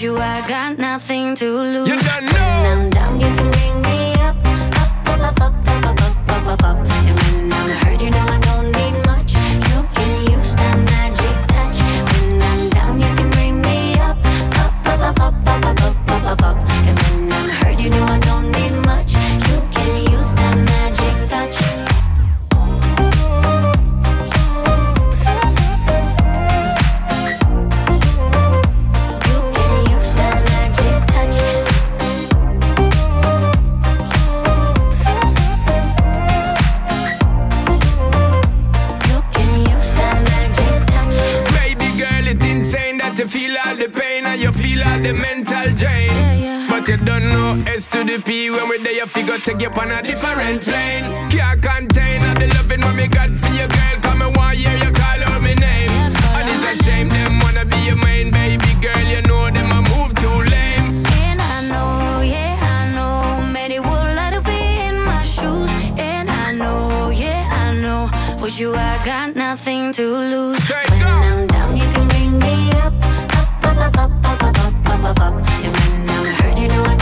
you, I got nothing to lose. You don't know. When I'm down, you can bring me up, up, up, up, up, up, up, up, up, up. And when I'm hurt, you know I don't need much. You can use that magic touch. When I'm down, you can bring me up, up, up, up, up, up, up, up, up, up. And when I'm hurt, you know I don't need much. You can use that magic touch. To feel all the pain and you feel all the mental drain. But you don't know S to the P. When we're there you figure take you on a different plane. Can't contain all the loving what me got for your girl. Come and one year you call out my name. And it's a shame them wanna be your main baby girl. You know them a move too lame. And I know, yeah I know, many would like to be in my shoes. And I know, yeah I know, with you I got nothing to lose. Straight when go. I'm down you can bring me up, up, up, up, up, up, up, up, up, up. And when I'm hurt you know I